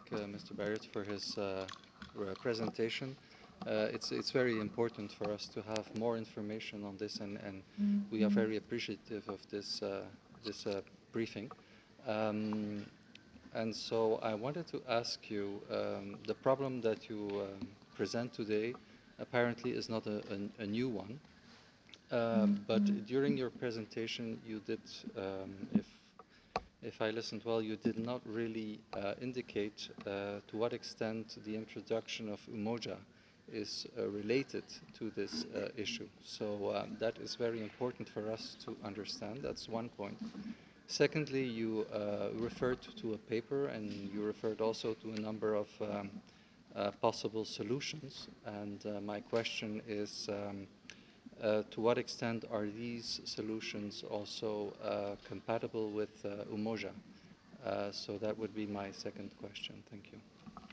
Mr. Barrett for his presentation. It's very important for us to have more information on this, and we are very appreciative of this briefing. Um, and so I wanted to ask you, the problem that you present today apparently is not a new one. But during your presentation, you did, if I listened well, you did not really indicate to what extent the introduction of Umoja is related to this issue. So that is very important for us to understand. That's one point. Secondly, you referred to a paper, and you referred also to a number of possible solutions. And my question is, to what extent are these solutions also compatible with Umoja? So that would be my second question. Thank you.